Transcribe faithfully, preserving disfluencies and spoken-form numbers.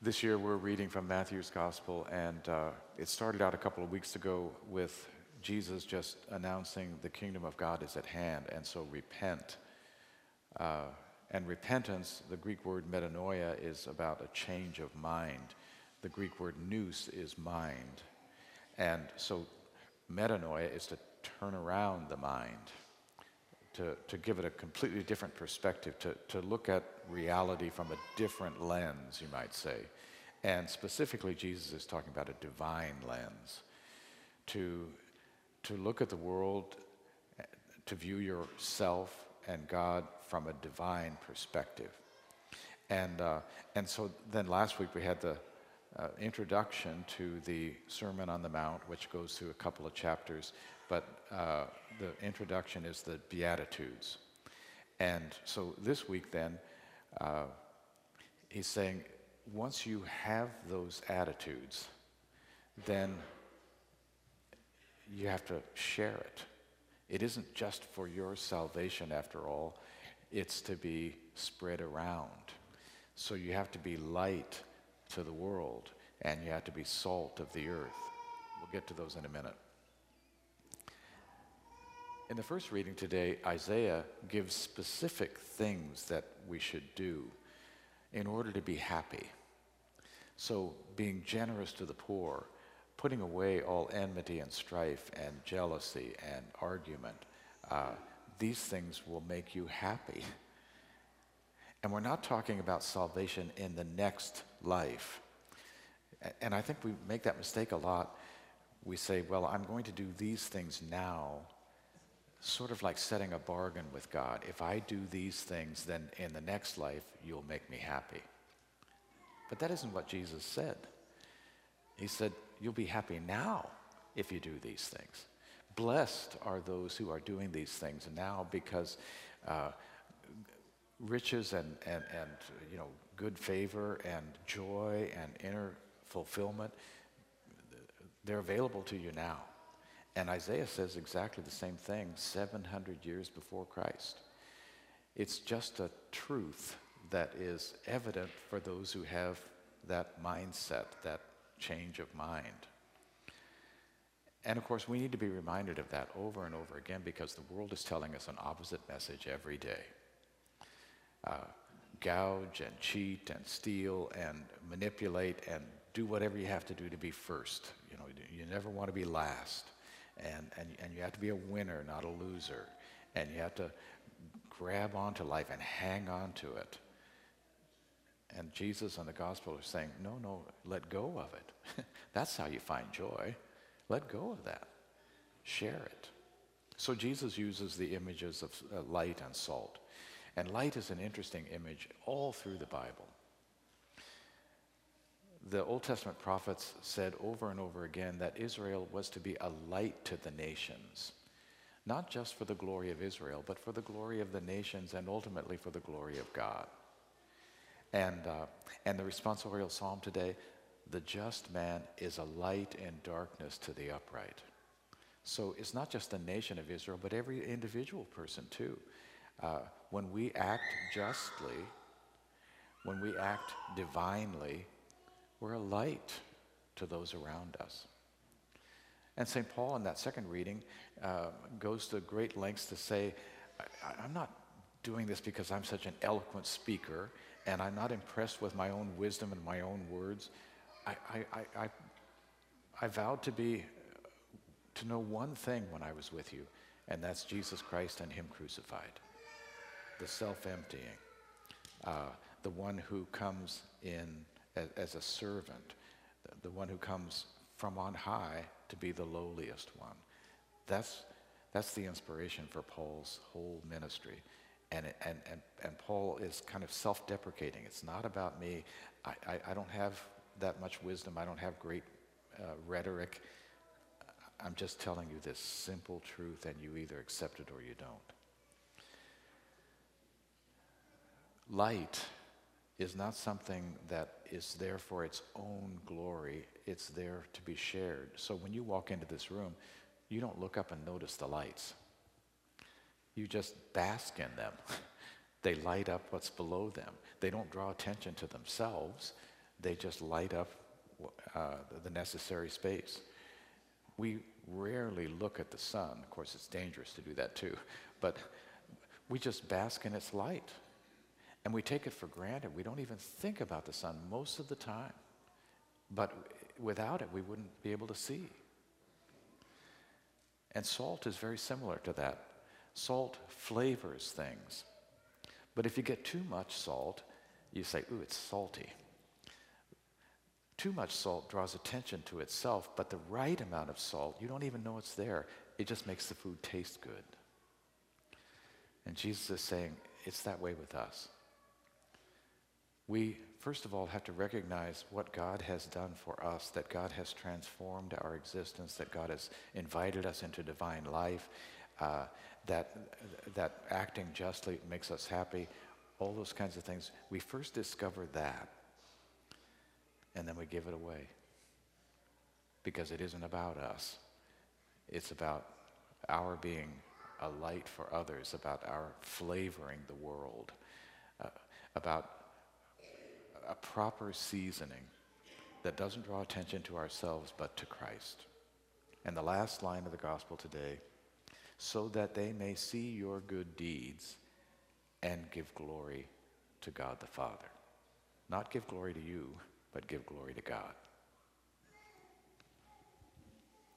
This year we're reading from Matthew's Gospel, and uh, it started out a couple of weeks ago with Jesus just announcing the kingdom of God is at hand, and so repent. Uh, and repentance, the Greek word metanoia, is about a change of mind. The Greek word nous is mind. And so metanoia is to turn around the mind, to, to give it a completely different perspective, to, to look at reality from a different lens, you might say. And specifically, Jesus is talking about a divine lens, to, to look at the world, to view yourself and God from a divine perspective. And, uh, and so then last week we had the uh, introduction to the Sermon on the Mount, which goes through a couple of chapters, but uh, the introduction is the Beatitudes. And so this week then, uh, he's saying, once you have those attitudes, then you have to share it. It isn't just for your salvation after all, it's to be spread around. So you have to be light to the world, and you have to be salt of the earth. We'll get to those in a minute. In the first reading today, Isaiah gives specific things that we should do in order to be happy. So being generous to the poor, putting away all enmity and strife and jealousy and argument, uh, these things will make you happy. And we're not talking about salvation in the next life. And I think we make that mistake a lot. We say, well, I'm going to do these things now, sort of like setting a bargain with God. If I do these things, then in the next life, you'll make me happy. But that isn't what Jesus said. He said, you'll be happy now if you do these things. Blessed are those who are doing these things now, because uh, riches and, and, and you know, good favor and joy and inner fulfillment, they're available to you now. And Isaiah says exactly the same thing seven hundred years before Christ. It's just a truth that is evident for those who have that mindset, that change of mind. And of course, we need to be reminded of that over and over again, because the world is telling us an opposite message every day. Uh, gouge and cheat and steal and manipulate and do whatever you have to do to be first. You know, you never want to be last. And, and, and you have to be a winner, not a loser. And you have to grab onto life and hang on to it. And Jesus and the gospel are saying, no, no, let go of it. That's how you find joy. Let go of that. Share it. So Jesus uses the images of uh, light and salt. And light is an interesting image all through the Bible. The Old Testament prophets said over and over again that Israel was to be a light to the nations. Not just for the glory of Israel, but for the glory of the nations and ultimately for the glory of God. And, uh, and the responsorial psalm today, the just man is a light in darkness to the upright. So it's not just the nation of Israel, but every individual person too. Uh, when we act justly, when we act divinely, we're a light to those around us. And Saint Paul in that second reading uh, goes to great lengths to say, I, I'm not doing this because I'm such an eloquent speaker, and I'm not impressed with my own wisdom and my own words. I, I, I, I, I vowed to be, to know one thing when I was with you, and that's Jesus Christ and Him crucified. The self-emptying, uh, the one who comes in as, as a servant, the, the one who comes from on high to be the lowliest one. That's, that's the inspiration for Paul's whole ministry. And, it, and, and, and Paul is kind of self-deprecating. It's not about me. I, I, I don't have that much wisdom. I don't have great uh, rhetoric. I'm just telling you this simple truth, and you either accept it or you don't. Light is not something that is there for its own glory. It's there to be shared. So when you walk into this room, you don't look up and notice the lights. You just bask in them. They light up what's below them. They don't draw attention to themselves. They just light up uh, the necessary space. We rarely look at the sun. Of course, it's dangerous to do that too. But we just bask in its light. And we take it for granted. We don't even think about the sun most of the time. But without it, we wouldn't be able to see. And salt is very similar to that. Salt flavors things. But if you get too much salt, you say, ooh, it's salty. Too much salt draws attention to itself, but the right amount of salt, you don't even know it's there. It just makes the food taste good. And Jesus is saying, it's that way with us. We, first of all, have to recognize what God has done for us, that God has transformed our existence, that God has invited us into divine life, uh, that, that acting justly makes us happy, all those kinds of things. We first discover that, and then we give it away. Because it isn't about us. It's about our being a light for others, about our flavoring the world, uh, about a proper seasoning that doesn't draw attention to ourselves but to Christ. And the last line of the gospel today, so that they may see your good deeds and give glory to God the Father. Not give glory to you, but give glory to God.